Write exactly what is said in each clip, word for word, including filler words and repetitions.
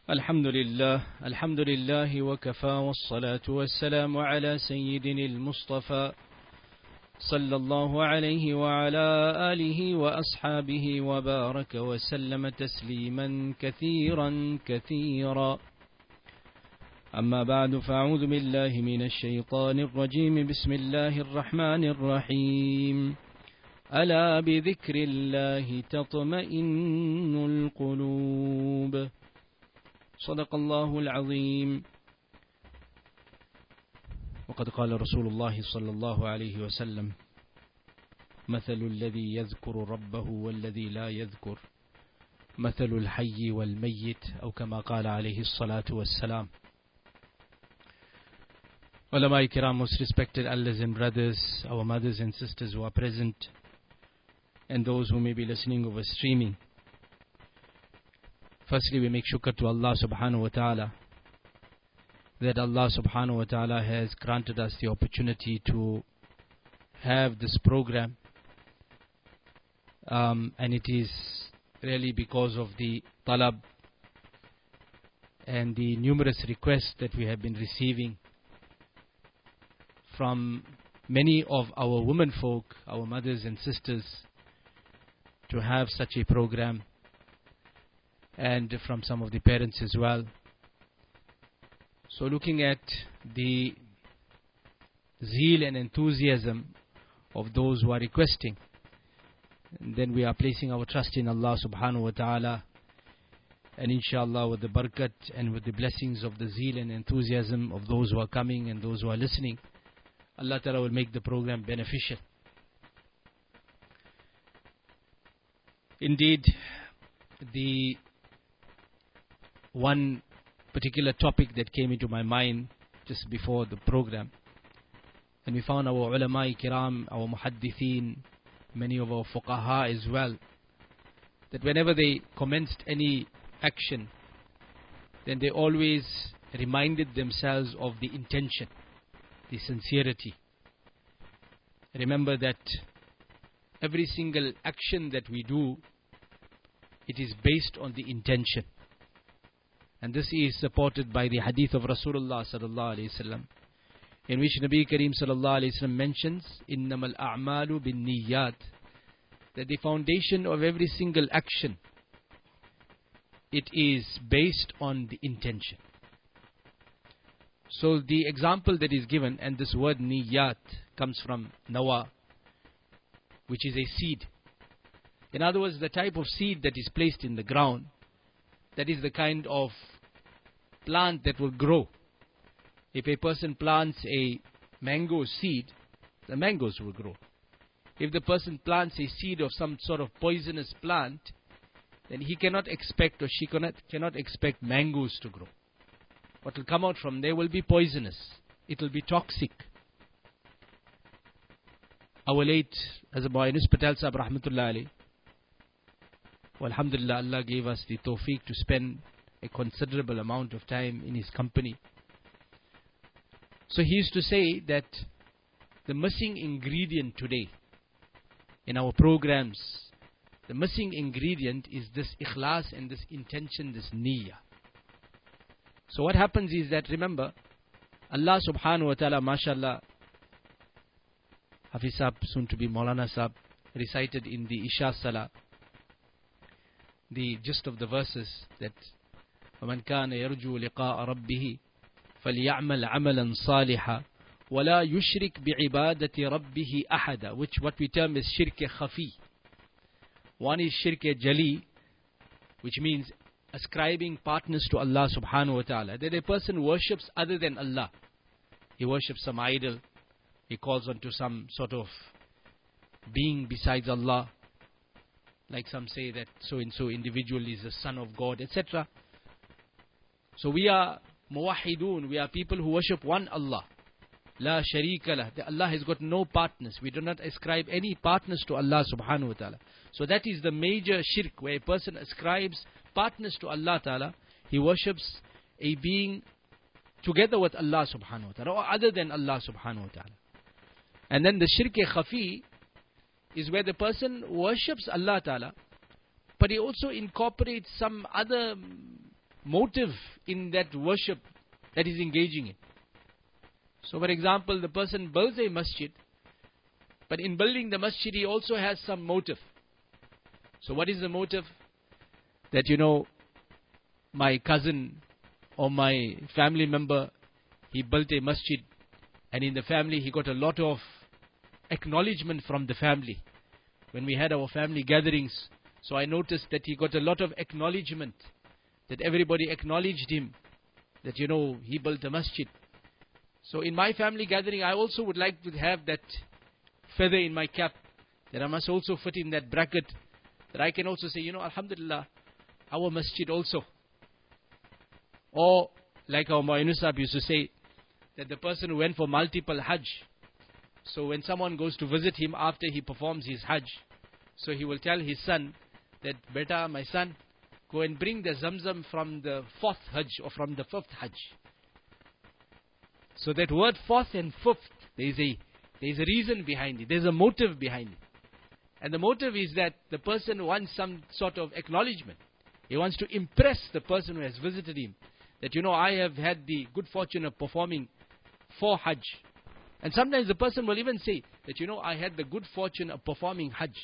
الحمد لله الحمد لله وكفى والصلاة والسلام على سيدنا المصطفى صلى الله عليه وعلى آله وأصحابه وبارك وسلم تسليما كثيرا كثيرا. أما بعد، فأعوذ بالله من الشيطان الرجيم. بسم الله الرحمن الرحيم. ألا بذكر الله تطمئن القلوب. صدق الله العظيم. وقد قال رسول الله صلى الله عليه وسلم: مثل الذي يذكر ربه والذي لا يذكر مثل الحي والميت، أو كما قال عليه الصلاة والسلام. Ulama Kiram, most respected elders and brothers, our mothers and sisters who are present, and those who may be listening over streaming. Firstly, we make shukr to Allah subhanahu wa ta'ala that Allah subhanahu wa ta'ala has granted us the opportunity to have this program, um, and it is really because of the talab and the numerous requests that we have been receiving from many of our women folk, our mothers and sisters, to have such a program, and from some of the parents as well. So looking at the zeal and enthusiasm of those who are requesting, then we are placing our trust in Allah subhanahu wa ta'ala, and inshallah with the barakat and with the blessings of the zeal and enthusiasm of those who are coming and those who are listening, Allah ta'ala will make the program beneficial. Indeed, the one particular topic that came into my mind just before the program, and we found our ulama kiram, our muhaddithin, many of our fuqaha as well, that whenever they commenced any action, then they always reminded themselves of the intention, the sincerity. Remember that every single action that we do, it is based on the intention. And this is supported by the hadith of Rasulullah sallallahu alaihi wasallam, in which Nabi Kareem sallallahu alaihi wasallam mentions, "Innamal a'malu bin niyyat," that the foundation of every single action, it is based on the intention. So the example that is given, and this word niyyat comes from nawa, which is a seed. In other words, the type of seed that is placed in the ground, that is the kind of plant that will grow. If a person plants a mango seed, the mangoes will grow. If the person plants a seed of some sort of poisonous plant, then he cannot expect, or she cannot, cannot expect mangoes to grow. What will come out from there will be poisonous. It will be toxic. Our late Hazrat Yunus Patel Sahib rahmatullah alayhi, well, alhamdulillah, Allah gave us the tawfiq to spend a considerable amount of time in his company. So he used to say that the missing ingredient today in our programs, the missing ingredient is this ikhlas and this intention, this niyyah. So what happens is that, remember, Allah subhanahu wa ta'ala, mashallah, Hafiz Sahib, soon to be Maulana Sahib, recited in the Isha Salah the gist of the verses, that وَمَنْ كَانَ يَرْجُو لِقَاءَ رَبِّهِ فَلْيَعْمَلْ عَمَلًا صَالِحًا وَلَا يُشْرِكْ بِعِبَادَةِ رَبِّهِ أَحَدًا, which what we term is shirk khafi. One is shirk jali, which means ascribing partners to Allah subhanahu wa ta'ala, that a person worships other than Allah. He worships some idol, he calls on to some sort of being besides Allah, like some say that so and so individual is the son of God, et cetera. So we are muwahidun, we are people who worship one Allah. La sharika lah. Allah has got no partners. We do not ascribe any partners to Allah subhanahu wa ta'ala. So that is the major shirk, where a person ascribes partners to Allah ta'ala. He worships a being together with Allah subhanahu wa ta'ala, or other than Allah subhanahu wa ta'ala. And then the shirk khafi is where the person worships Allah ta'ala, but he also incorporates some other motive in that worship that he's engaging in. So for example, the person builds a masjid, but in building the masjid he also has some motive. So what is the motive? That, you know, my cousin or my family member, he built a masjid, and in the family he got a lot of acknowledgement from the family. When we had our family gatherings, so I noticed that he got a lot of acknowledgement, that everybody acknowledged him, that, you know, he built a masjid. So in my family gathering, I also would like to have that feather in my cap, that I must also fit in that bracket, that I can also say, you know, Alhamdulillah, our masjid also. Or like our Mu'ayyinu Sahib used to say, that the person who went for multiple Hajj, so when someone goes to visit him after he performs his Hajj, so he will tell his son that, beta, my son, go and bring the Zamzam from the fourth Hajj or from the fifth Hajj. So that word fourth and fifth, there is a there is a reason behind it. There is a motive behind it. And the motive is that the person wants some sort of acknowledgement. He wants to impress the person who has visited him, that, you know, I have had the good fortune of performing four Hajj. And sometimes the person will even say that, you know, I had the good fortune of performing Hajj.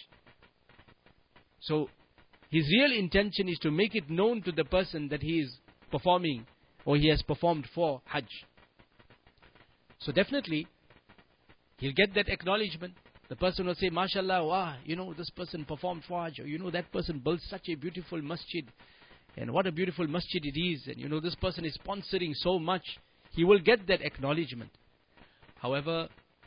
So his real intention is to make it known to the person that he is performing, or he has performed four Hajj. So definitely he'll get that acknowledgement. The person will say, MashaAllah, wow, you know, this person performed four Hajj, or, you know, that person built such a beautiful masjid, and what a beautiful masjid it is, and, you know, this person is sponsoring so much. He will get that acknowledgement. However,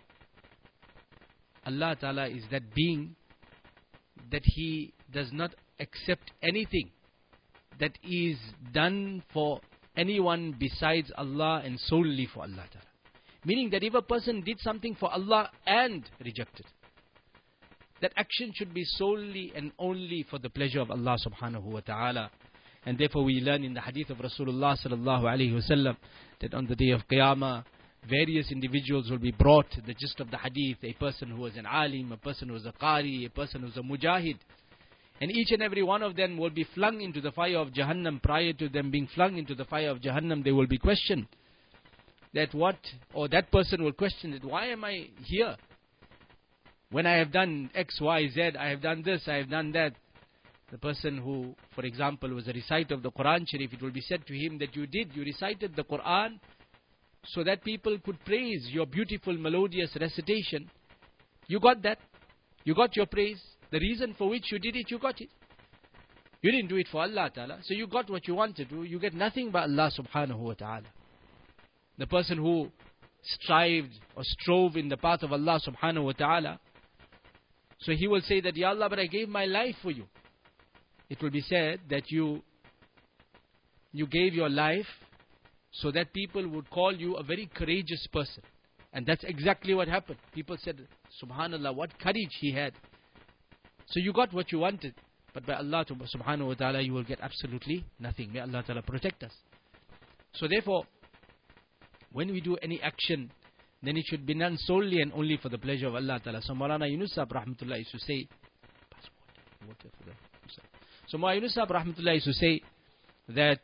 Allah Ta'ala is that being that He does not accept anything that is done for anyone besides Allah and solely for Allah Ta'ala. Meaning that if a person did something for Allah and rejected, that action should be solely and only for the pleasure of Allah Subhanahu Wa Ta'ala. And therefore we learn in the hadith of Rasulullah Sallallahu Alaihi Wasallam that on the day of Qiyamah, various individuals will be brought, the gist of the hadith, a person who was an alim, a person who was a qari, a person who was a mujahid. And each and every one of them will be flung into the fire of Jahannam. Prior to them being flung into the fire of Jahannam, they will be questioned. That what, or that person will question it, why am I here? When I have done X, Y, Z, I have done this, I have done that. The person who, for example, was a reciter of the Quran Sharif, it will be said to him that you did, you recited the Quran so that people could praise your beautiful melodious recitation. You got that. You got your praise. The reason for which you did it, you got it. You didn't do it for Allah Ta'ala. So you got what you wanted to. You get nothing but Allah Subhanahu Wa Ta'ala. The person who strived or strove in the path of Allah Subhanahu Wa Ta'ala, so he will say that, Ya Allah, but I gave my life for you. It will be said that you you gave your life so that people would call you a very courageous person. And that's exactly what happened. People said, Subhanallah, what courage he had. So you got what you wanted. But by Allah Subhanahu Wa Ta'ala, you will get absolutely nothing. May Allah Ta'ala protect us. So therefore, when we do any action, then it should be done solely and only for the pleasure of Allah Ta'ala. So Maulana Yunus Sahib Rahmatullah used to say, water for the, so Maulana Yunus Sahib Rahmatullah used to say that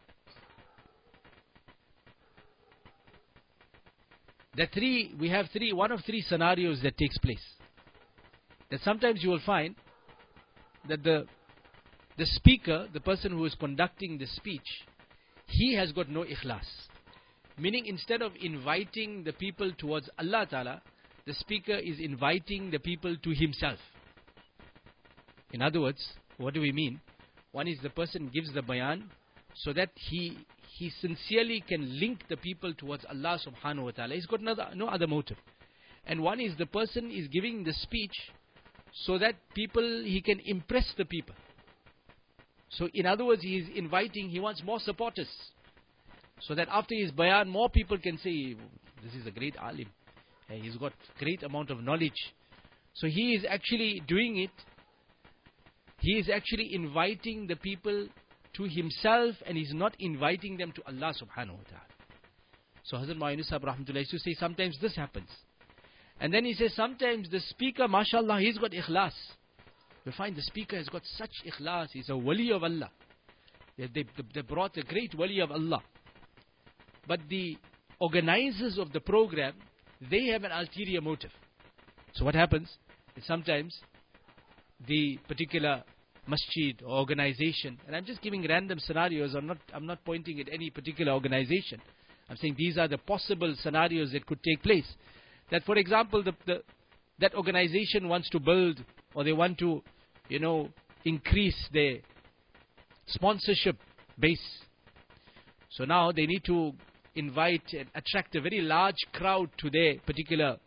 that three, we have three, one of three scenarios that takes place. That sometimes you will find that the the speaker, the person who is conducting the speech, he has got no ikhlas. Meaning, instead of inviting the people towards Allah Ta'ala, the speaker is inviting the people to himself. In other words, what do we mean? One is the person gives the bayan so that he he sincerely can link the people towards Allah Subhanahu Wa Ta'ala. He's got no, no other motive. And one is the person is giving the speech so that people, he can impress the people. So in other words, he is inviting, he wants more supporters. So that after his bayan, more people can say, this is a great alim. He's got great amount of knowledge. So he is actually doing it. He is actually inviting the people to himself, and he's not inviting them to Allah Subhanahu Wa Ta'ala. So Hazrat Mu'ayyinu Sahib Rahmatullah used to say, sometimes this happens. And then he says, sometimes the speaker, mashallah, he's got ikhlas. You find the speaker has got such ikhlas. He's a wali of Allah. They, they, they brought a great wali of Allah. But the organizers of the program, they have an ulterior motive. So what happens is sometimes the particular masjid or organization, and I'm just giving random scenarios, I'm not, I'm not pointing at any particular organization. I'm saying these are the possible scenarios that could take place. That, for example, the, the, that organization wants to build, or they want to, you know, increase their sponsorship base. So now they need to invite and attract a very large crowd to their particular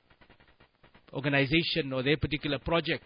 organization or their particular project.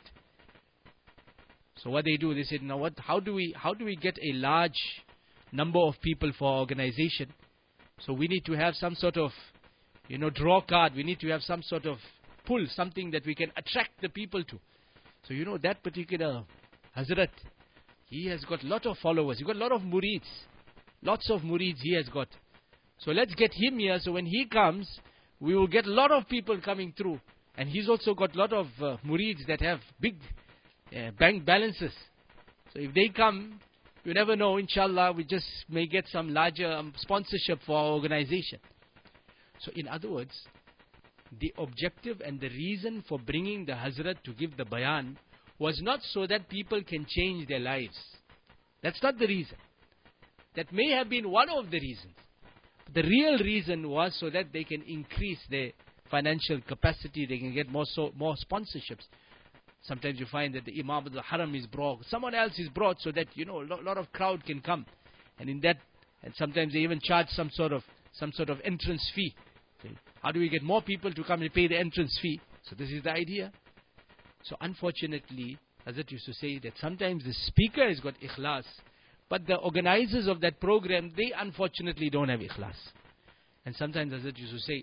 So what they do, they said, now what, how do we, how do we get a large number of people for our organization? So we need to have some sort of, you know, draw card. We need to have some sort of pull, something that we can attract the people to. So you know that particular Hazrat, he has got a lot of followers. He got a lot of murids. Lots of murids he has got. So let's get him here. So when he comes, we will get a lot of people coming through. And he's also got a lot of uh, murids that have big uh, bank balances. So if they come, you never know, inshallah, we just may get some larger um, sponsorship for our organization. So in other words, the objective and the reason for bringing the Hazrat to give the bayan was not so that people can change their lives. That's not the reason. That may have been one of the reasons. The real reason was so that they can increase their financial capacity, they can get more so, more sponsorships. Sometimes you find that the Imam of the Haram is brought, someone else is brought so that, you know, a lot, lot of crowd can come. And in that, and sometimes they even charge some sort of, some sort of entrance fee. So how do we get more people to come and pay the entrance fee? So this is the idea. So unfortunately, Hazrat used to say that sometimes the speaker has got ikhlas, but the organizers of that program, they unfortunately don't have ikhlas. And sometimes Hazrat used to say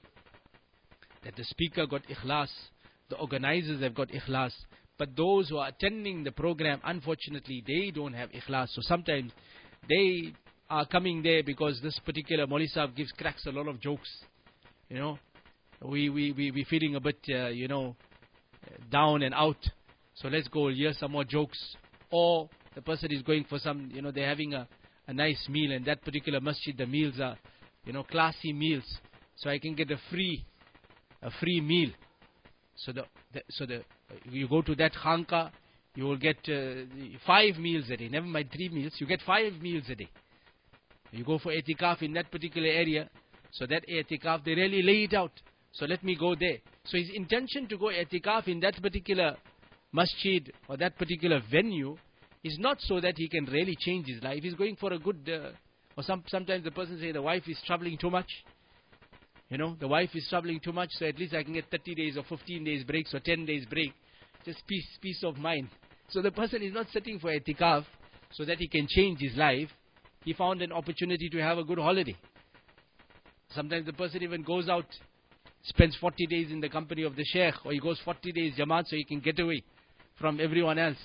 that the speaker got ikhlas, the organizers have got ikhlas, but those who are attending the program, unfortunately, they don't have ikhlas. So sometimes they are coming there because this particular Maulvi Sahib gives cracks a lot of jokes. You know, we we we we feeling a bit, uh, you know, down and out. So let's go hear some more jokes. Or the person is going for some, you know, they're having a, a nice meal, and that particular masjid, the meals are, you know, classy meals. So I can get a free, a free meal. So the, the so the you go to that khanqa, you will get uh, five meals a day. Never mind three meals, you get five meals a day. You go for i'tikaf in that particular area. So that i'tikaf, they really lay it out. So let me go there. So his intention to go i'tikaf in that particular masjid or that particular venue is not so that he can really change his life. He's going for a good, uh, or some, sometimes the person say the wife is traveling too much. You know, the wife is traveling too much, so at least I can get thirty days or fifteen days breaks or ten days break. Just peace, peace of mind. So the person is not sitting for i'tikaf so that he can change his life. He found an opportunity to have a good holiday. Sometimes the person even goes out, spends forty days in the company of the sheikh, or he goes forty days jamaat so he can get away from everyone else.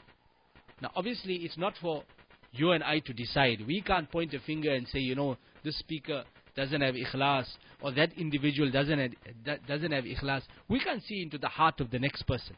Now obviously it's not for you and I to decide. We can't point a finger and say, you know, this speaker doesn't have ikhlas, or that individual doesn't have, doesn't have ikhlas. We can't see into the heart of the next person.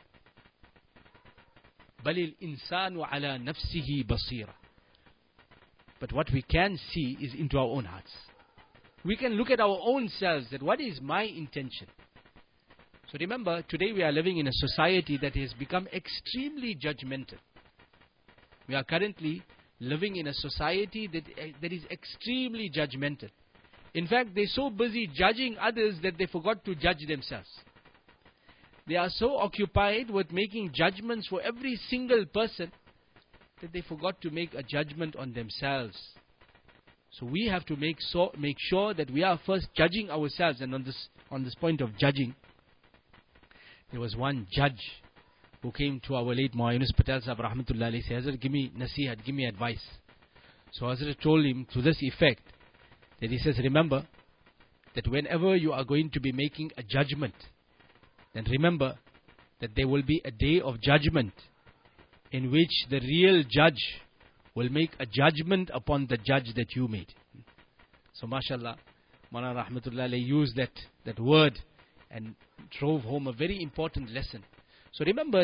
بَلِ الْإِنسَانُ عَلَى نَفْسِهِ بَصِيرًا. But what we can see is into our own hearts. We can look at our own selves, that what is my intention. So remember, today we are living in a society that has become extremely judgmental. We are currently living in a society that, that is extremely judgmental. In fact, they're so busy judging others that they forgot to judge themselves. They are so occupied with making judgments for every single person that they forgot to make a judgment on themselves. So we have to make so make sure that we are first judging ourselves. And on this on this point of judging, there was one judge who came to our late Maulvi Yunus Patel Sahib Rahmatullah alayhi, said, Hazrat, give me nasihat, give me advice. So Hazrat told him to this effect, that he says, remember that whenever you are going to be making a judgment, then remember that there will be a day of judgment in which the real judge will make a judgment upon the judge that you made. So mashallah, Maulana Rahmatullah alayhi used that, that word and drove home a very important lesson. So remember that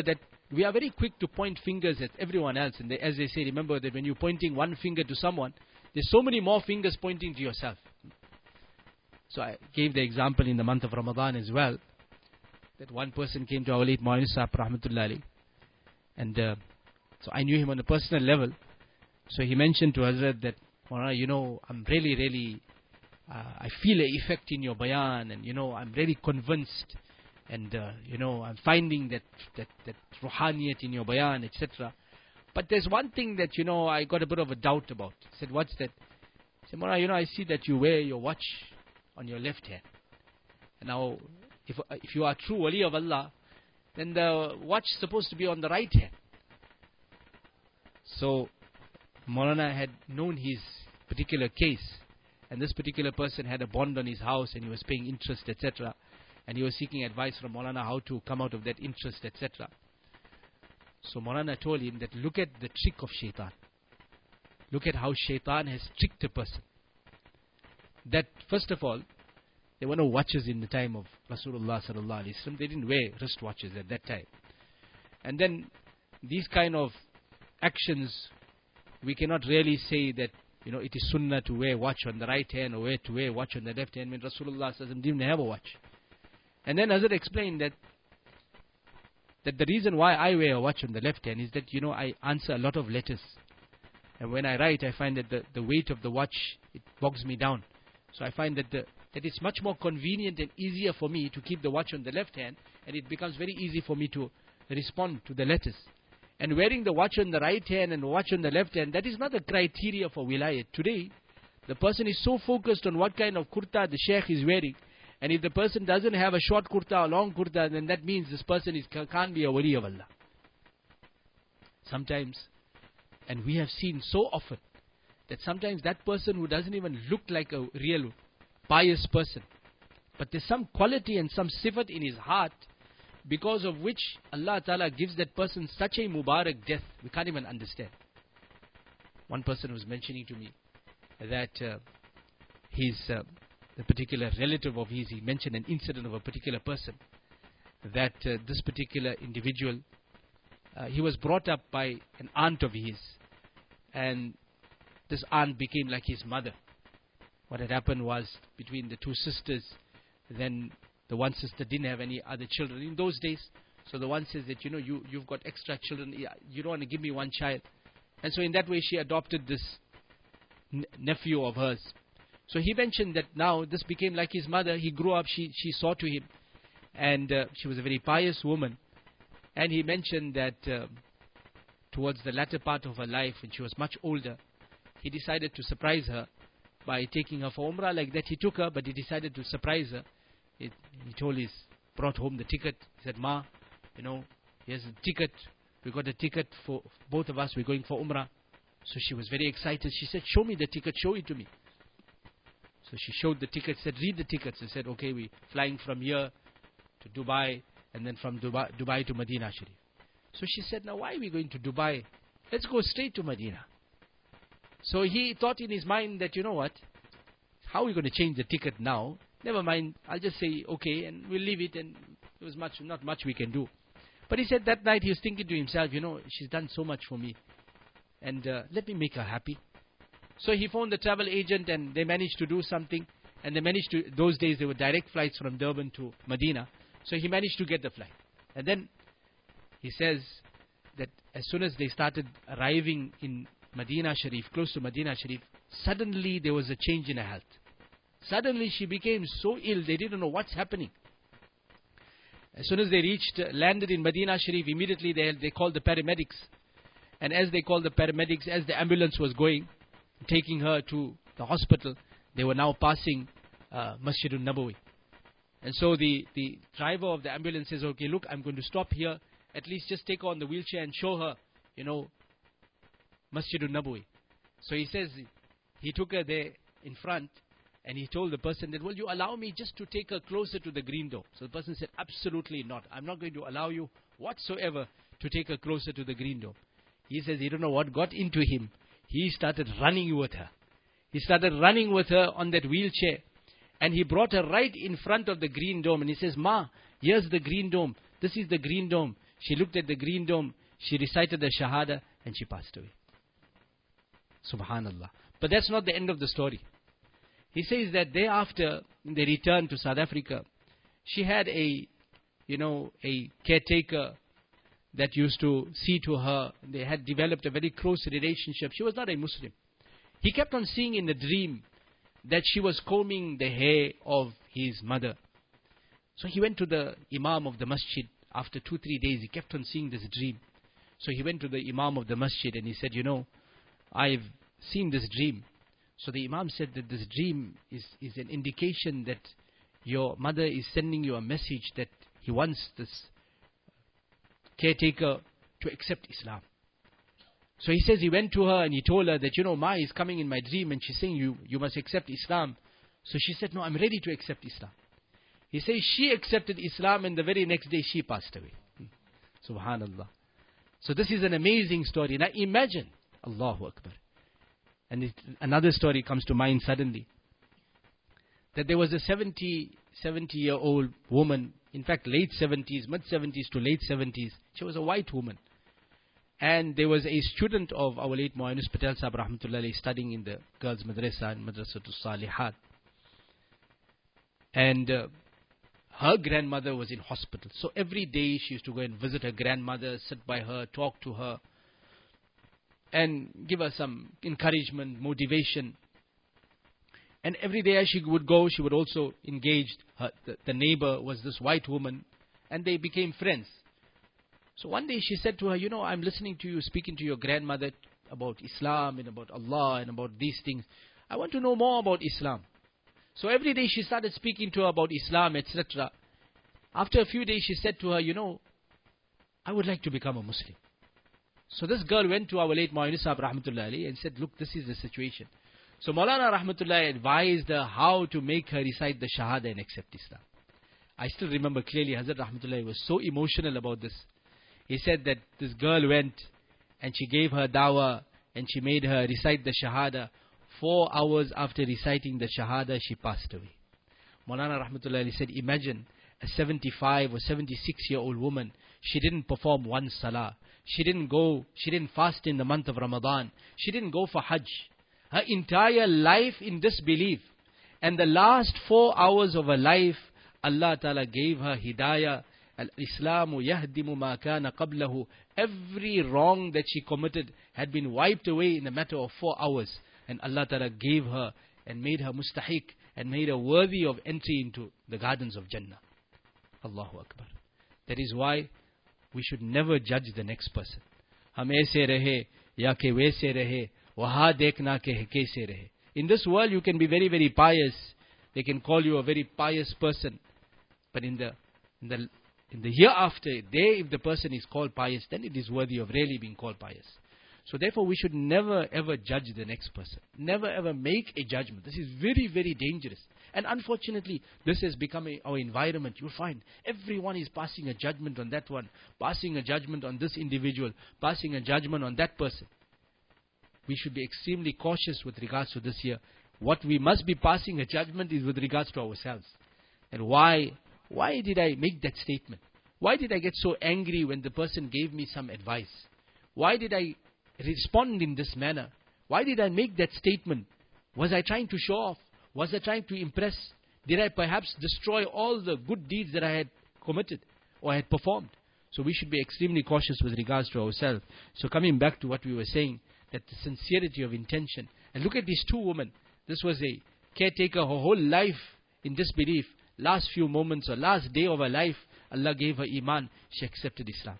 we are very quick to point fingers at everyone else. And they, as they say, remember that when you're pointing one finger to someone, there's so many more fingers pointing to yourself. So I gave the example in the month of Ramadan as well, that one person came to our late Maulana Sahib Rahmatullah Ali, and uh, so I knew him on a personal level. So he mentioned to Hazrat that, Maulana, you know, I'm really, really, uh, I feel an effect in your bayan, and you know, I'm really convinced, and uh, you know, I'm finding that that that ruhaniyat in your bayan, et cetera. But there's one thing that, you know, I got a bit of a doubt about. He said, what's that? I said, Maulana, you know, I see that you wear your watch on your left hand. And now, if if you are true wali of Allah, then the watch is supposed to be on the right hand. So Maulana had known his particular case, and this particular person had a bond on his house, and he was paying interest, et cetera. And he was seeking advice from Maulana how to come out of that interest, et cetera. So Maulana told him that look at the trick of shaitan. Look at how shaitan has tricked a person. That first of all, there were no watches in the time of Rasulullah sallallahu alaihi wasallam. They didn't wear wristwatches at that time. And then these kind of actions, we cannot really say that, you know, it is sunnah to wear watch on the right hand or to wear watch on the left hand when Rasulullah sallallahu alaihi wasallam didn't have a watch. And then Hazrat explained that that the reason why I wear a watch on the left hand is that, you know, I answer a lot of letters. And when I write, I find that the, the weight of the watch, it bogs me down. So I find that the, that it's much more convenient and easier for me to keep the watch on the left hand, and it becomes very easy for me to respond to the letters. And wearing the watch on the right hand and the watch on the left hand, that is not the criteria for wilayat. Today, the person is so focused on what kind of kurta the sheikh is wearing, and if the person doesn't have a short kurta or long kurta, then that means this person is, can't be a wali of Allah. Sometimes, and we have seen so often, that sometimes that person who doesn't even look like a real pious person, but there's some quality and some sifat in his heart, because of which Allah Ta'ala gives that person such a Mubarak death, we can't even understand. One person was mentioning to me that uh, his, uh, the particular relative of his, he mentioned an incident of a particular person, that uh, this particular individual, uh, he was brought up by an aunt of his, and this aunt became like his mother. What had happened was, between the two sisters, then the one sister didn't have any other children in those days. So the one says that, you know, you, you've got extra children, you don't want to give me one child. And so in that way she adopted this n- nephew of hers. So he mentioned that now this became like his mother. He grew up, she, she saw to him, and uh, she was a very pious woman. And he mentioned that uh, towards the latter part of her life, when she was much older, he decided to surprise her by taking her for Umrah. Like that he took her, but he decided to surprise her. It, he told his, brought home the ticket. He said, Ma, you know, here's a ticket. We got a ticket for both of us. We're going for Umrah. So she was very excited. She said, show me the ticket. Show it to me. So she showed the ticket, said, read the tickets. He said, okay, we're flying from here to Dubai, and then from Dubai, Dubai to Medina Sharif. So she said, now why are we going to Dubai? Let's go straight to Medina. So he thought in his mind that, you know what, how are we going to change the ticket now? Never mind, I'll just say okay and we'll leave it, and there was much, not much we can do. But he said that night he was thinking to himself, you know, she's done so much for me, and uh, let me make her happy. So he phoned the travel agent, and they managed to do something, and they managed to, those days there were direct flights from Durban to Medina. So he managed to get the flight. And then he says that as soon as they started arriving in Medina Sharif, close to Medina Sharif, suddenly there was a change in her health. Suddenly she became so ill, they didn't know what's happening. As soon as they reached, uh, landed in Medina Sharif, immediately they, they called the paramedics. And as they called the paramedics, as the ambulance was going, taking her to the hospital, they were now passing uh, Masjidun Nabawi. And so the, the driver of the ambulance says, okay, look, I'm going to stop here. At least just take her on the wheelchair and show her, you know, Masjidun Nabawi. So he says, he took her there in front, and he told the person that, will you allow me just to take her closer to the green dome? So the person said, absolutely not. I'm not going to allow you whatsoever to take her closer to the green dome. He says, he don't know what got into him. He started running with her. He started running with her on that wheelchair. And he brought her right in front of the green dome. And he says, Ma, here's the green dome. This is the green dome. She looked at the green dome, she recited the Shahada, and she passed away. Subhanallah. But that's not the end of the story. He says that thereafter, when they returned to South Africa, she had a, you know, a caretaker that used to see to her. They had developed a very close relationship. She was not a Muslim. He kept on seeing in the dream that she was combing the hair of his mother. So he went to the Imam of the masjid. After two, three days, he kept on seeing this dream. So he went to the Imam of the masjid and he said, you know, I've seen this dream. So the Imam said that this dream is, is an indication that your mother is sending you a message that he wants this caretaker to accept Islam. So he says he went to her and he told her that, you know, Ma is coming in my dream and she's saying you, you must accept Islam. So she said, no, I'm ready to accept Islam. He says she accepted Islam and the very next day she passed away. Subhanallah. So this is an amazing story. Now imagine, Allahu Akbar. And it, another story comes to mind suddenly. That there was a seventy, seventy year old woman, in fact late seventies, mid seventies to late seventies. She was a white woman. And there was a student of our late Muhammad Yunus Patel Sahib Rahmatullah studying in the girls' madrasa and Madrasatul Salihat. And uh, her grandmother was in hospital. So every day she used to go and visit her grandmother, sit by her, talk to her, and give her some encouragement, motivation. And every day as she would go, she would also engage. Her, the, the neighbor was this white woman, and they became friends. So one day she said to her, you know, I'm listening to you speaking to your grandmother about Islam and about Allah and about these things. I want to know more about Islam. So every day she started speaking to her about Islam, et cetera. After a few days she said to her, you know, I would like to become a Muslim. So this girl went to our late Muhammad Yunus Sahib Rahmatullah Ali and said, look, this is the situation. So Maulana Rahmatullah advised her how to make her recite the Shahada and accept Islam. I still remember clearly Hazrat Rahmatullah was so emotional about this. He said that this girl went and she gave her dawah and she made her recite the Shahada. Four hours after reciting the Shahada, she passed away. Maulana Rahmatullah Ali said, imagine a seventy-five or seventy-six year old woman, she didn't perform one salah. She didn't go, she didn't fast in the month of Ramadan. She didn't go for Hajj. Her entire life in disbelief. And the last four hours of her life, Allah Ta'ala gave her hidayah. Al-Islamu yahdimu ma kana qablahu. Every wrong that she committed had been wiped away in a matter of four hours. And Allah Ta'ala gave her and made her mustahiq and made her worthy of entry into the gardens of Jannah. Allahu Akbar. That is why we should never judge the next person. Hum aise rahe ya ke waise rahe, waha dekhna ke kaise rahe. In this world you can be very, very pious. They can call you a very pious person. But in the in the in the hereafter, there if the person is called pious, then it is worthy of really being called pious. So therefore we should never ever judge the next person. Never ever make a judgment. This is very, very dangerous. And unfortunately, this has become a, our environment. You'll find everyone is passing a judgment on that one, passing a judgment on this individual, passing a judgment on that person. We should be extremely cautious with regards to this here. What we must be passing a judgment is with regards to ourselves. And why, why did I make that statement? Why did I get so angry when the person gave me some advice? Why did I respond in this manner? Why did I make that statement? Was I trying to show off? Was I trying to impress? Did I perhaps destroy all the good deeds that I had committed or had performed? So we should be extremely cautious with regards to ourselves. So coming back to what we were saying, that the sincerity of intention. And look at these two women. This was a caretaker, her whole life in disbelief. Last few moments or last day of her life, Allah gave her iman. She accepted Islam.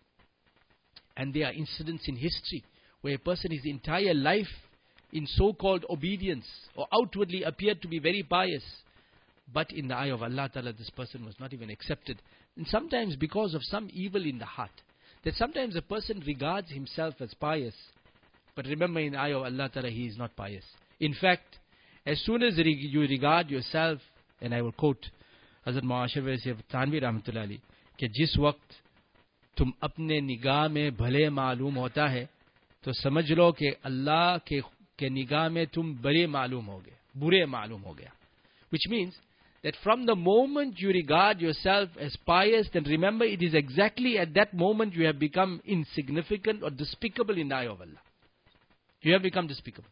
And there are incidents in history where a person his entire life in so-called obedience or outwardly appeared to be very pious, but in the eye of Allah Ta'ala this person was not even accepted. And sometimes because of some evil in the heart, that sometimes a person regards himself as pious, but remember in the eye of Allah Ta'ala he is not pious. In fact, as soon as you regard yourself, and I will quote Hazrat Muashir Thanvi Rahmatullah Ali, कि जिस वक्त तुम अपने निगाह में भले मालूम होता है तो समझ लो कि अल्लाह के के निगाह में तुम बड़े मालूम हो गए, बुरे मालूम हो गया. Which means that from the moment you regard yourself as pious, then remember it is exactly at that moment you have become insignificant or despicable in the eye of Allah. You have become despicable.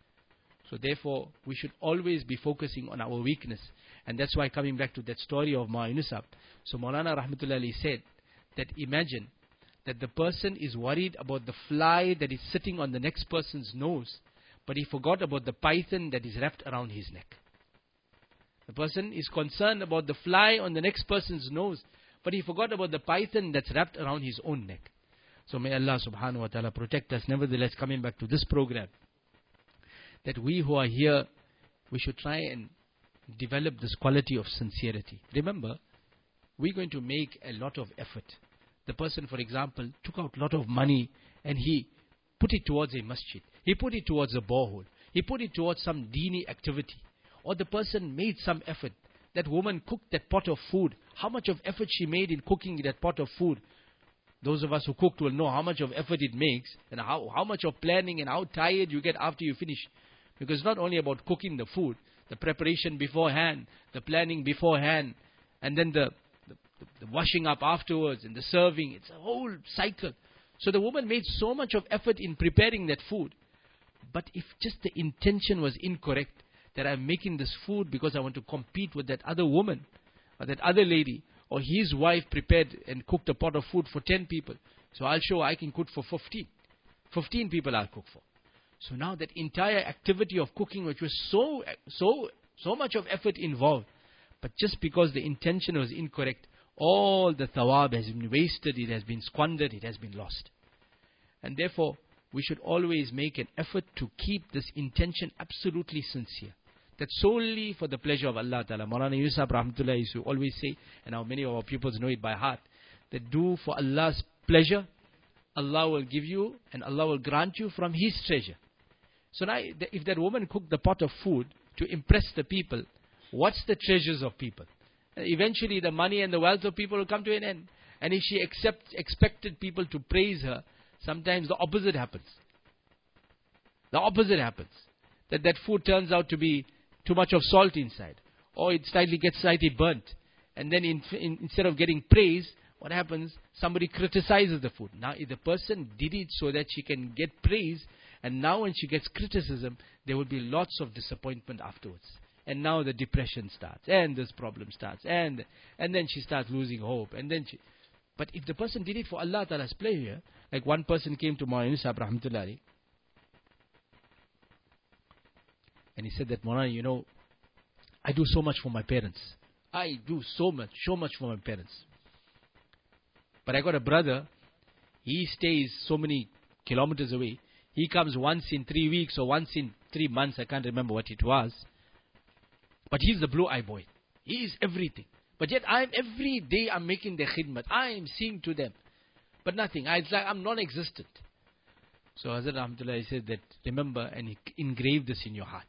So therefore, we should always be focusing on our weakness. And that's why, coming back to that story of Ma Yunusab, so Maulana Rahmatullah Ali said that imagine that the person is worried about the fly that is sitting on the next person's nose, but he forgot about the python that is wrapped around his neck. The person is concerned about the fly on the next person's nose, but he forgot about the python that's wrapped around his own neck. So may Allah subhanahu wa ta'ala protect us. Nevertheless, coming back to this program, that we who are here, we should try and develop this quality of sincerity. Remember, we're going to make a lot of effort. The person, for example, took out a lot of money and he put it towards a masjid. He put it towards a borehole. He put it towards some dini activity. Or the person made some effort. That woman cooked that pot of food. How much of effort she made in cooking that pot of food. Those of us who cooked will know how much of effort it makes and how, how much of planning and how tired you get after you finish. Because it's not only about cooking the food, the preparation beforehand, the planning beforehand, and then the, the, the washing up afterwards and the serving. It's a whole cycle. So the woman made so much of effort in preparing that food. But if just the intention was incorrect, that I'm making this food because I want to compete with that other woman, or that other lady, or his wife prepared and cooked a pot of food for ten people. So I'll show I can cook for fifteen. fifteen people I'll cook for. So now that entire activity of cooking, which was so, so, so much of effort involved, but just because the intention was incorrect, all the thawab has been wasted, it has been squandered, it has been lost. And therefore, we should always make an effort to keep this intention absolutely sincere. That's solely for the pleasure of Allah Ta'ala. Maulana Yusuf Rahmatullah used to always say, and now many of our pupils know it by heart, that do for Allah's pleasure, Allah will give you and Allah will grant you from His treasure. So now, if that woman cooked the pot of food to impress the people, what's the treasures of people? Eventually the money and the wealth of people will come to an end. And if she accept, expected people to praise her, sometimes the opposite happens. The opposite happens. That that food turns out to be too much of salt inside. Or it slightly gets slightly burnt. And then in, in, instead of getting praise, what happens? Somebody criticizes the food. Now if the person did it so that she can get praise, and now when she gets criticism, there will be lots of disappointment afterwards. And now the depression starts. And this problem starts. And and then she starts losing hope. And then she... But if the person did it for Allah Ta'ala's pleasure, like one person came to Maulana Yusuf Rahmatullah Ali, and he said that, Maulana, you know, I do so much for my parents. I do so much, so much for my parents. But I got a brother, he stays so many kilometers away. He comes once in three weeks or once in three months, I can't remember what it was. But he's the blue eye boy. He is everything. But yet I'm every day I'm making their khidmat. I am seeing to them. But nothing. I, it's like I'm non-existent. So Hazrat Rahmatullah said that, remember and engrave this in your heart.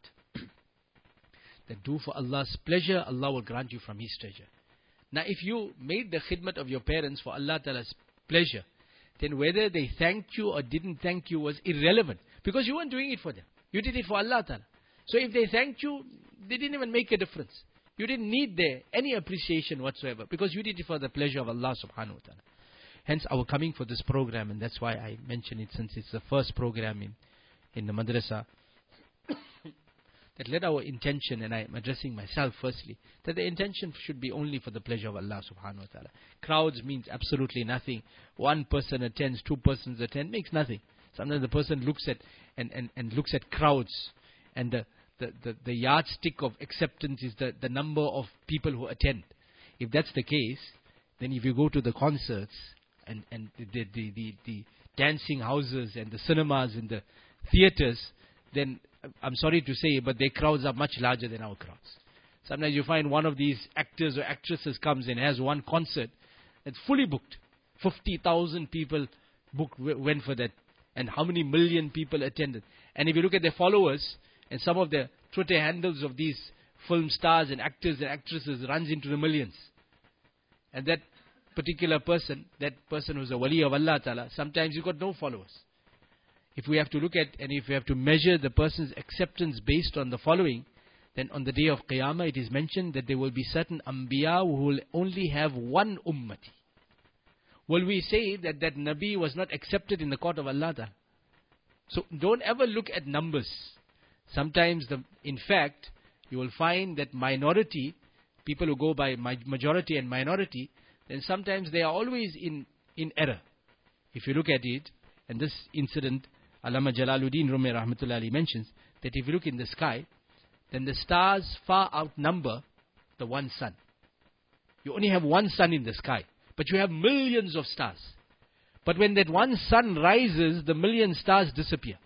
That do for Allah's pleasure, Allah will grant you from His treasure. Now if you made the khidmat of your parents for Allah Ta'ala's pleasure, then whether they thanked you or didn't thank you was irrelevant. Because you weren't doing it for them. You did it for Allah Ta'ala. So if they thanked you, they didn't even make a difference. You didn't need their any appreciation whatsoever. Because you did it for the pleasure of Allah Subhanahu Wa Ta'ala. Hence our coming for this program, and that's why I mention it since it's the first program in, in the madrasa. That let our intention, and I am addressing myself firstly, that the intention should be only for the pleasure of Allah Subhanahu Wa Ta'ala. Crowds means absolutely nothing. One person attends, two persons attend, makes nothing. Sometimes the person looks at and, and, and looks at crowds, and the, the, the, the yardstick of acceptance is the, the number of people who attend. If that's the case, then if you go to the concerts and, and the, the, the, the, the dancing houses and the cinemas and the theaters, then I'm sorry to say, but their crowds are much larger than our crowds. Sometimes you find one of these actors or actresses comes and has one concert that's fully booked. fifty thousand people booked, went for that. And how many million people attended. And if you look at their followers, and some of the Twitter handles of these film stars and actors and actresses runs into the millions. And that particular person, that person who's a wali of Allah Ta'ala, sometimes you got no followers. If we have to look at, and if we have to measure the person's acceptance based on the following, then on the day of Qiyamah it is mentioned that there will be certain Anbiya who will only have one ummati. Will we say that that Nabi was not accepted in the court of Allah Ta'ala? So don't ever look at numbers. Sometimes, the, in fact, you will find that minority, people who go by majority and minority, then sometimes they are always in, in error. If you look at it, and this incident, Allama Jalaluddin Rumi Rahmatullahi Alayhi mentions, that if you look in the sky, then the stars far outnumber the one sun. You only have one sun in the sky, but you have millions of stars. But when that one sun rises, the million stars disappear.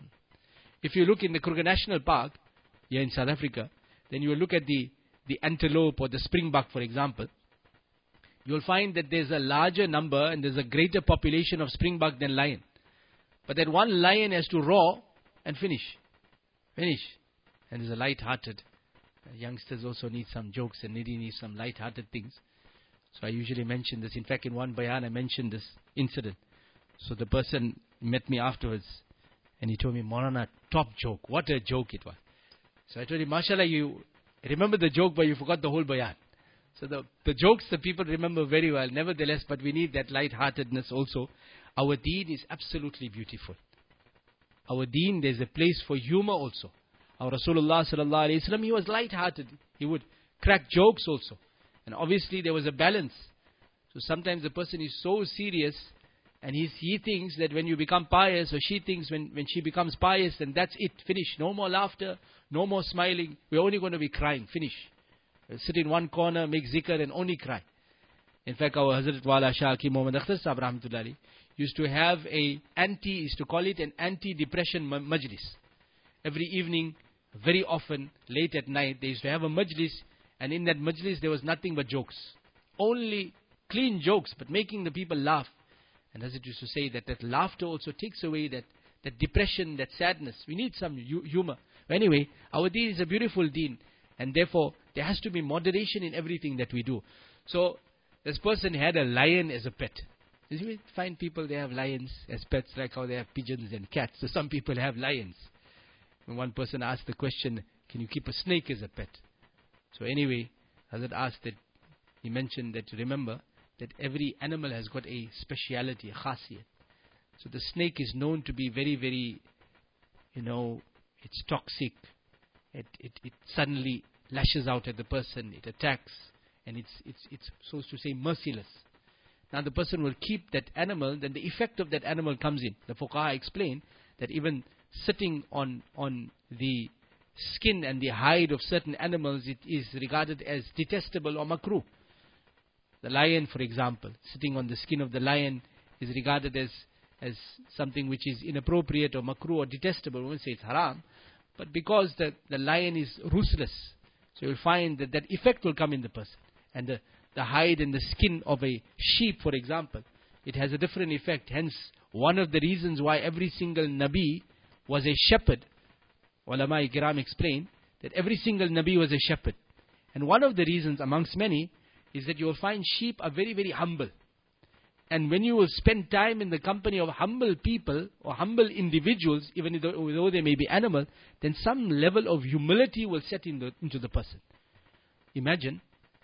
If you look in the Kruger National Park, here in South Africa, then you will look at the, the antelope or the springbok, for example. You will find that there's a larger number and there's a greater population of springbok than lion. But that one lion has to roar and finish. Finish. And there's a light-hearted. Uh, youngsters also need some jokes and need, need some light-hearted things. So I usually mention this. In fact, in one bayan I mentioned this incident. So the person met me afterwards and he told me, Maulana, top joke. What a joke it was. So I told him, mashallah, you remember the joke but you forgot the whole bayan. So the, the jokes the people remember very well. Nevertheless, but we need that light-heartedness also. Our deen is absolutely beautiful. Our deen, there's a place for humor also. Our Rasulullah sallallahu alayhi wa sallam, he was light-hearted. He would crack jokes also. And obviously there was a balance. So sometimes the person is so serious and he's, he thinks that when you become pious, or she thinks when, when she becomes pious, then that's it, finish. No more laughter, no more smiling. We're only going to be crying, finish. We'll sit in one corner, make zikr and only cry. In fact, our Hazrat Wala Shah Hakim Muhammad Akhtar Sahib Rahmatullahi used to have a anti, used to call it an anti-depression majlis. Every evening, very often, late at night, they used to have a majlis, and in that majlis there was nothing but jokes. Only clean jokes, but making the people laugh. And as it used to say, that that laughter also takes away that, that depression, that sadness. We need some humor. But anyway, our deen is a beautiful deen, and therefore there has to be moderation in everything that we do. So this person had a lion as a pet. You find people, they have lions as pets, like how they have pigeons and cats. So some people have lions. And one person asked the question, can you keep a snake as a pet? So anyway, Hazrat asked that, he mentioned that, remember that every animal has got a speciality, a khasiyat. So the snake is known to be very, very, you know, it's toxic. It, it, it suddenly lashes out at the person, it attacks, and it's, it's, it's so to say merciless. Now the person will keep that animal, then the effect of that animal comes in. The fuqaha explain that even sitting on, on the skin and the hide of certain animals, it is regarded as detestable or makruh. The lion, for example, sitting on the skin of the lion is regarded as, as something which is inappropriate or makruh or detestable. We won't say it's haram, but because the, the lion is ruthless, so you'll find that that effect will come in the person. And the, the hide and the skin of a sheep, for example, it has a different effect. Hence, one of the reasons why every single Nabi was a shepherd, ulama kiram explain that every single Nabi was a shepherd. And one of the reasons amongst many is that you will find sheep are very, very humble. And when you will spend time in the company of humble people or humble individuals, even though, though they may be animal, then some level of humility will set in the, into the person. Imagine,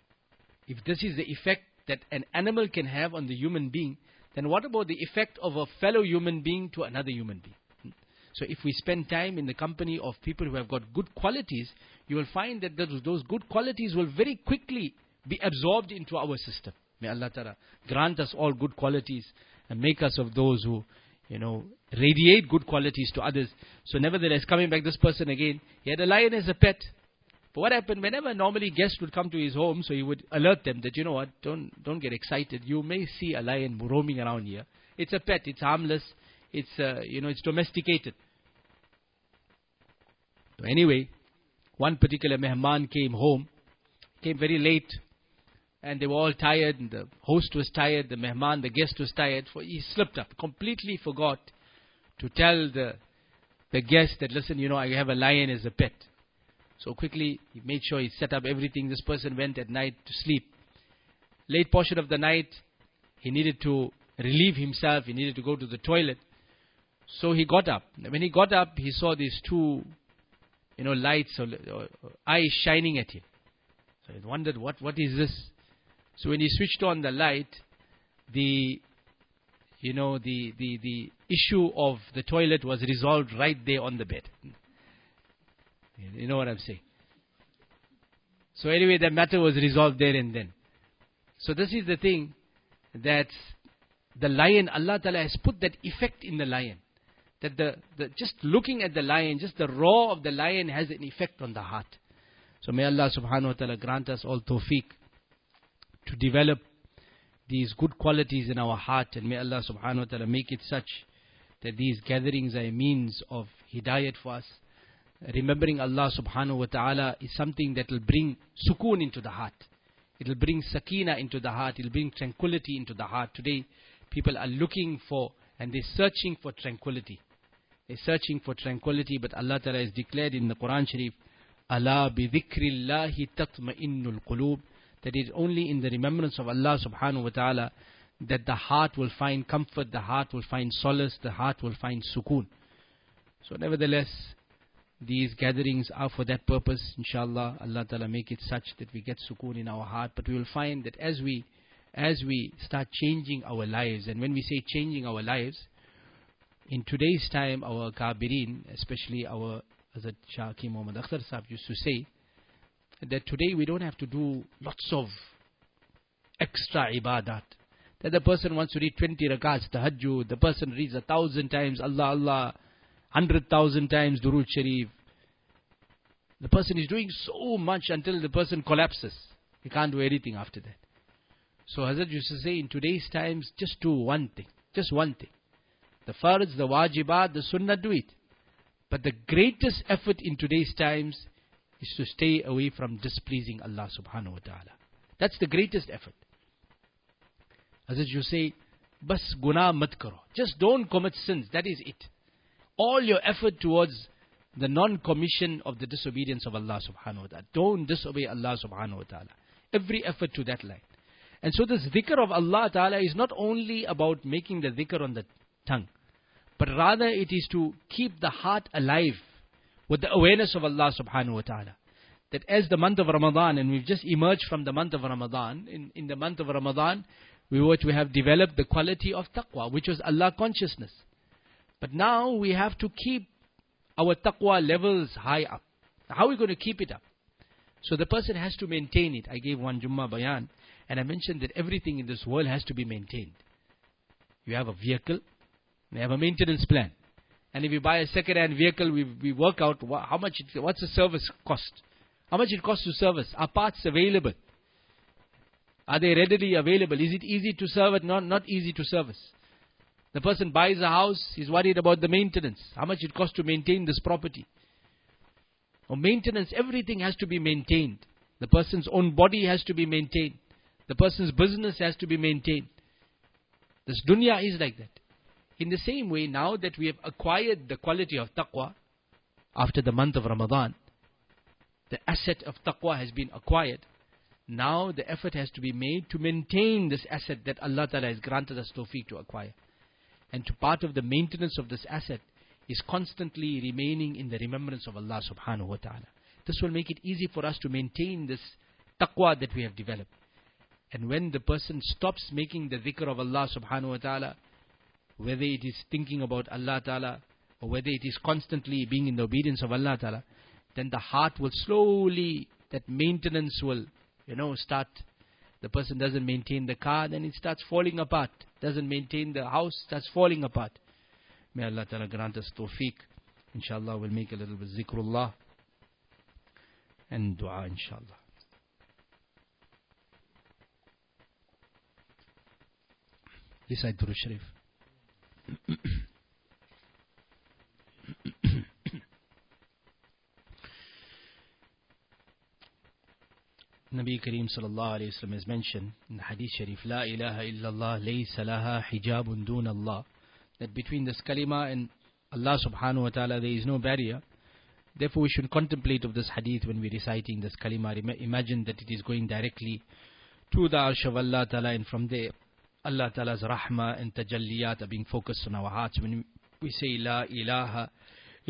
if this is the effect that an animal can have on the human being, then what about the effect of a fellow human being to another human being? So if we spend time in the company of people who have got good qualities, you will find that those, those good qualities will very quickly be absorbed into our system. May Allah Ta'ala grant us all good qualities and make us of those who, you know, radiate good qualities to others. So nevertheless, coming back, this person again, he had a lion as a pet. But what happened, whenever normally guests would come to his home, so he would alert them that, you know what, don't, don't get excited. You may see a lion roaming around here. It's a pet, it's harmless, it's, uh, you know, it's domesticated. So anyway, one particular mehman came home, came very late, and they were all tired, and the host was tired, the mehman, the guest was tired, for he slipped up, completely forgot to tell the, the guest that, listen, you know, I have a lion as a pet. So quickly, he made sure he set up everything. This person went at night to sleep. Late portion of the night, he needed to relieve himself. He needed to go to the toilet. So he got up. When he got up, he saw these two, you know, lights or, or, or eyes shining at him. So he wondered, what, what is this? So when he switched on the light, the, you know, the, the, the issue of the toilet was resolved right there on the bed. You know what I'm saying? So anyway, the matter was resolved there and then. So this is the thing, that the lion, Allah Ta'ala has put that effect in the lion. That the, the just looking at the lion, just the roar of the lion has an effect on the heart. So may Allah subhanahu wa ta'ala grant us all tawfiq to develop these good qualities in our heart, and may Allah subhanahu wa ta'ala make it such that these gatherings are a means of hidayat for us. Remembering Allah subhanahu wa ta'ala is something that will bring sukoon into the heart. It will bring sakina into the heart. It will bring tranquility into the heart. Today, people are looking for, and they're searching for tranquility. They're searching for tranquility, but Allah Ta'ala has declared in the Quran Sharif, Allah bi dhikrillahi tatma'innul qulub, that it is only in the remembrance of Allah subhanahu wa ta'ala that the heart will find comfort, the heart will find solace, the heart will find sukoon. So nevertheless, these gatherings are for that purpose. Inshallah, Allah Ta'ala make it such that we get sukoon in our heart. But we will find that as we as we start changing our lives, and when we say changing our lives, in today's time, our Kabirin, especially our Hazrat Shah Hakeem Muhammad Akhtar Sahib used to say that today we don't have to do lots of extra ibadat. That the person wants to read twenty rakats, tahajjud, the person reads a thousand times Allah, Allah, hundred thousand times Durood Sharif. The person is doing so much until the person collapses. He can't do anything after that. So Hazrat used to say, in today's times, just do one thing. Just one thing. The fards, the wajibat, the sunnah, do it. But the greatest effort in today's times is to stay away from displeasing Allah subhanahu wa ta'ala. That's the greatest effort. Hazrat used to say, bas guna mat karo. Just don't commit sins. That is it. All your effort towards the non-commission of the disobedience of Allah subhanahu wa ta'ala. Don't disobey Allah subhanahu wa ta'ala. Every effort to that line. And so this dhikr of Allah ta'ala is not only about making the dhikr on the tongue, but rather it is to keep the heart alive with the awareness of Allah subhanahu wa ta'ala. That as the month of Ramadan, and we've just emerged from the month of Ramadan, in, in the month of Ramadan, we were to have developed the quality of taqwa, which was Allah consciousness. But now we have to keep our taqwa levels high up. How are we going to keep it up? So the person has to maintain it. I gave one Jummah bayan, and I mentioned that everything in this world has to be maintained. You have a vehicle, you have a maintenance plan. And if you buy a second-hand vehicle, we, we work out wha- how much, it, what's the service cost? How much it costs to service? Are parts available? Are they readily available? Is it easy to service? Not, not easy to service. The person buys a house, he's worried about the maintenance. How much it costs to maintain this property? Or maintenance, everything has to be maintained. The person's own body has to be maintained. The person's business has to be maintained. This dunya is like that. In the same way, now that we have acquired the quality of taqwa, after the month of Ramadan, the asset of taqwa has been acquired. Now the effort has to be made to maintain this asset that Allah Ta'ala has granted us tawfiq to acquire. And to part of the maintenance of this asset is constantly remaining in the remembrance of Allah subhanahu wa ta'ala. This will make it easy for us to maintain this taqwa that we have developed. And when the person stops making the dhikr of Allah subhanahu wa ta'ala, whether it is thinking about Allah ta'ala, or whether it is constantly being in the obedience of Allah ta'ala, then the heart will slowly, that maintenance will, you know, start. The person doesn't maintain the car, then it starts falling apart. Doesn't maintain the house, starts falling apart. May Allah ta'ala grant us tawfiq. Inshallah, we'll make a little bit zikrullah and dua, inshallah. Recite Durood Sharif. Nabi Kareem sallallahu alayhi wa sallam has mentioned in the Hadith Sharif, La ilaha illallah laysa laha hijabun dun Allah, that between this kalima and Allah subhanahu wa ta'ala there is no barrier. Therefore we should contemplate of this hadith when we're reciting this kalima. Imagine that it is going directly to the arsh of Allah ta'ala, and from there Allah ta'ala's rahmah and tajalliyat are being focused on our hearts. When we say La ilaha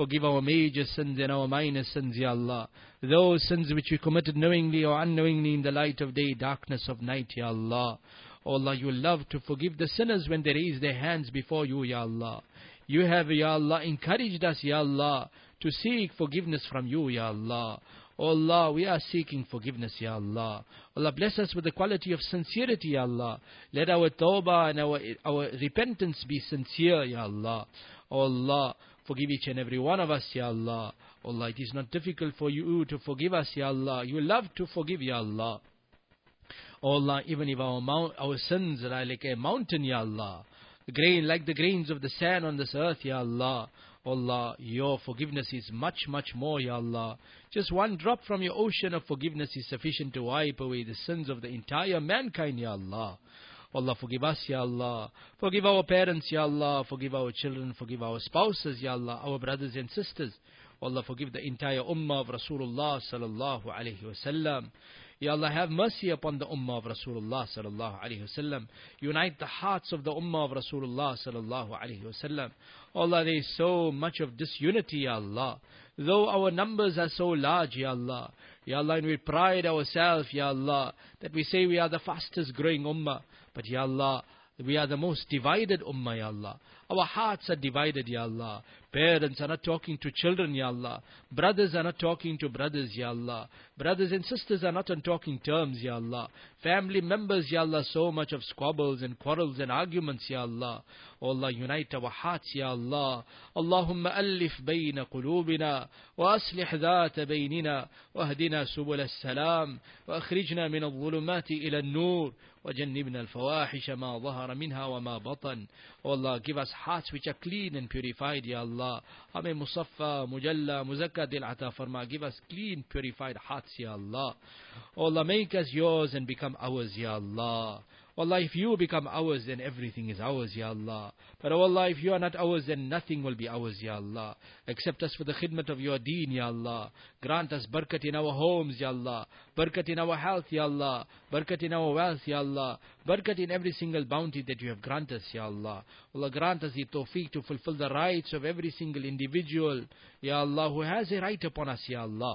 Forgive our major sins and our minor sins, Ya Allah. Those sins which we committed knowingly or unknowingly in the light of day, darkness of night, Ya Allah. Oh Allah, you love to forgive the sinners when they raise their hands before you, Ya Allah. You have, Ya Allah, encouraged us, Ya Allah, to seek forgiveness from you, Ya Allah. Oh Allah, we are seeking forgiveness, Ya Allah. Allah, bless us with the quality of sincerity, Ya Allah. Let our tawbah and our, our repentance be sincere, Ya Allah. Oh Allah, forgive each and every one of us, Ya Allah. Oh Allah, it is not difficult for you to forgive us, Ya Allah. You love to forgive, Ya Allah. Oh Allah, even if our mount, our sins are like a mountain, Ya Allah, the grain, like the grains of the sand on this earth, Ya Allah. Oh Allah, your forgiveness is much, much more, Ya Allah. Just one drop from your ocean of forgiveness is sufficient to wipe away the sins of the entire mankind, Ya Allah. Oh Allah, forgive us, Ya Allah. Forgive our parents, Ya Allah. Forgive our children, forgive our spouses, Ya Allah, our brothers and sisters. Oh Allah, forgive the entire ummah of Rasulullah sallallahu alayhi wa sallam. Ya Allah, have mercy upon the ummah of Rasulullah sallallahu alayhi wa sallam. Unite the hearts of the ummah of Rasulullah sallallahu alayhi wa sallam. Allah, there is so much of disunity, Ya Allah. Though our numbers are so large, Ya Allah. Ya Allah, and we pride ourselves, Ya Allah, that we say we are the fastest growing ummah. But Ya Allah, we are the most divided ummah, Ya Allah. Our hearts are divided, Ya Allah. Parents are not talking to children, Ya Allah. Brothers are not talking to brothers, Ya Allah. Brothers and sisters are not on talking terms, Ya Allah. Family members, Ya Allah, so much of squabbles and quarrels and arguments, Ya Allah. Oh Allah, unite our hearts, Ya Allah. Allahumma alif bayna qulubina wa aslih dhata baynina wa ahdina subul as-salam wa akhrijna min al-dhulumati ila al-nur wa jannibna al-fawahisha ma dhahara minha wa ma batan. Oh Allah, give us hearts which are clean and purified, Ya Allah. Hame musaffa, mujalla, muzakka dil ata farma. Give us clean, purified hearts, Ya Allah. Oh Allah, make us yours and become ours, Ya Allah. Oh Allah, if you become ours, then everything is ours, Ya Allah. But oh Allah, if you are not ours, then nothing will be ours, Ya Allah. Accept us for the khidmat of your deen, Ya Allah. Grant us barakat in our homes, Ya Allah. Barakat in our health, Ya Allah. Barakat in our wealth, Ya Allah. Barakat in every single bounty that you have granted us, Ya Allah. Allah, grant us the tawfiq to fulfill the rights of every single individual, Ya Allah, who has a right upon us, Ya Allah.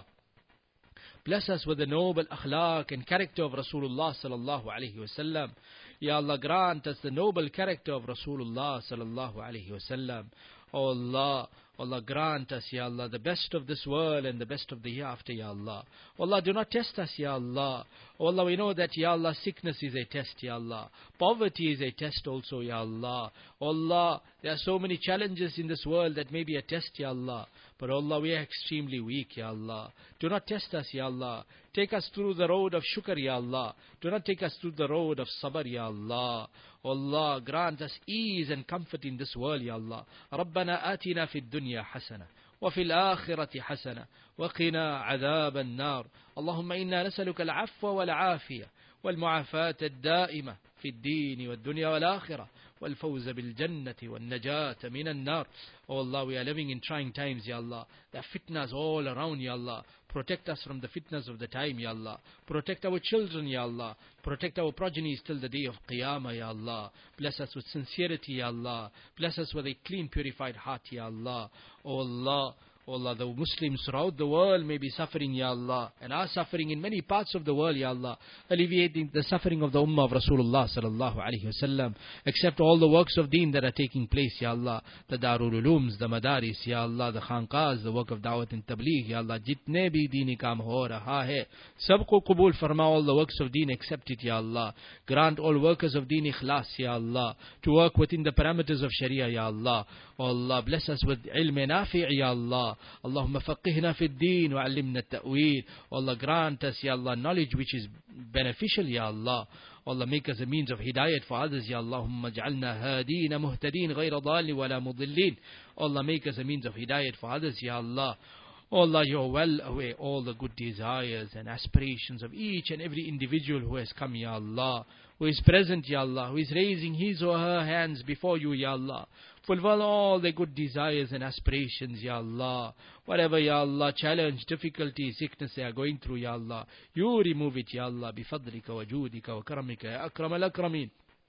Bless us with the noble akhlaq and character of Rasulullah sallallahu alayhi wa sallam. Ya Allah, grant us the noble character of Rasulullah sallallahu alayhi wa sallam. Oh Allah, Allah, grant us, Ya Allah, the best of this world and the best of the hereafter, Ya Allah. Oh Allah, do not test us, Ya Allah. Oh Allah, we know that, Ya Allah, sickness is a test, Ya Allah. Poverty is a test also, Ya Allah. Oh Allah, there are so many challenges in this world that may be a test, Ya Allah. But oh Allah, we are extremely weak, Ya Allah. Do not test us, Ya Allah. Take us through the road of shukr, Ya Allah. Do not take us through the road of sabr, Ya Allah. Oh Allah, grant us ease and comfort in this world, Ya Allah. ربنا آتنا في الدنيا حسنة وفي الآخرة حسنة وقنا عذاب النار. اللهم إنا نسألك العفو والعافية والمعافاة الدائمة في الدين والدنيا والآخرة والفوز بالجنة والنجاة من النار. Oh Allah, we are living in trying times, Ya Allah. There are fitnas all around, Ya Allah. Protect us from the fitnas of the time, Ya Allah. Protect our children, Ya Allah. Protect our progenies till the day of Qiyamah, Ya Allah. Bless us with sincerity, Ya Allah. Bless us with a clean, purified heart, Ya Allah. Oh Allah, Oh Allah, the Muslims throughout the world may be suffering, Ya Allah, and are suffering in many parts of the world, Ya Allah, alleviating the suffering of the Ummah of Rasulullah sallallahu alayhi wa sallam. Accept all the works of deen that are taking place, Ya Allah, the Darul Ulooms, the Madaris, Ya Allah, the Khanqahs, the work of Dawat and Tabligh, Ya Allah, jitne bhi deeni kaam ho raha hai, sabko qabul farma, all the works of deen, accept it, Ya Allah. Grant all workers of deen ikhlas, Ya Allah, to work within the parameters of Sharia, Ya Allah. Oh Allah, bless us with ilm nafi', Ya Allah. Allahumma faqihna fi ad-deen wa 'allimna at-ta'wil. Allah, grant us, Ya Allah, knowledge which is beneficial, Ya Allah. Allah, make us a means of hidayat for others, Ya Allahumma ja'alna hadina muhtadin ghayra dhalin wa la mudillin. Allah, make us a means of hidayat for others, Ya Allah. Oh Allah, you are well aware all the good desires and aspirations of each and every individual who has come, Ya Allah, who is present, Ya Allah, who is raising his or her hands before you, Ya Allah. Fulfill all the good desires and aspirations, Ya Allah. Whatever, Ya Allah, challenge, difficulty, sickness they are going through, Ya Allah, you remove it, Ya Allah, bifadlika wa judika wa karamika, ya akram al-akramin.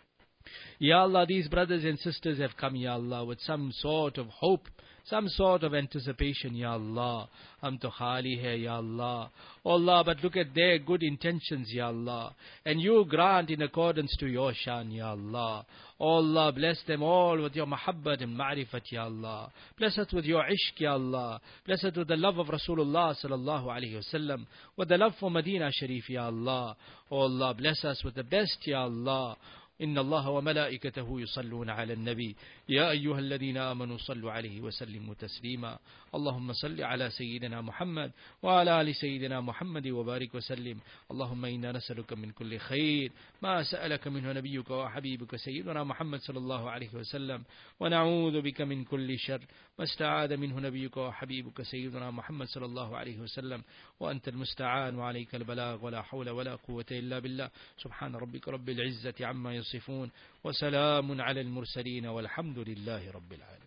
Ya Allah, these brothers and sisters have come, Ya Allah, with some sort of hope, some sort of anticipation, Ya Allah. Hum to khali hai, Ya Allah. Oh Allah, but look at their good intentions, Ya Allah. And you grant in accordance to your shan, Ya Allah. Oh Allah, bless them all with your mahabbat and ma'rifat, Ya Allah. Bless us with your ishq, Ya Allah. Bless us with the love of Rasulullah sallallahu alayhi wasallam, with the love for Medina Sharif, Ya Allah. Oh Allah, bless us with the best, Ya Allah. إن الله وملائكته يصلون على النبي يا أيها الذين آمنوا صلوا عليه وسلموا تسليما اللهم صل على سيدنا محمد وعلى آل سيدنا محمد وبارك وسلم اللهم إنا نسألك من كل خير ما سألك منه نبيك وحبيبك سيدنا محمد صلى الله عليه وسلم ونعوذ بك من كل شر ما استعاذ منه نبيك وحبيبك سيدنا محمد صلى الله عليه وسلم وأنت المستعان وعليك البلاغ ولا حول ولا قوة إلا بالله سبحان ربك رب العزة عما يصفون وسلام على المرسلين والحمد لله رب العالمين.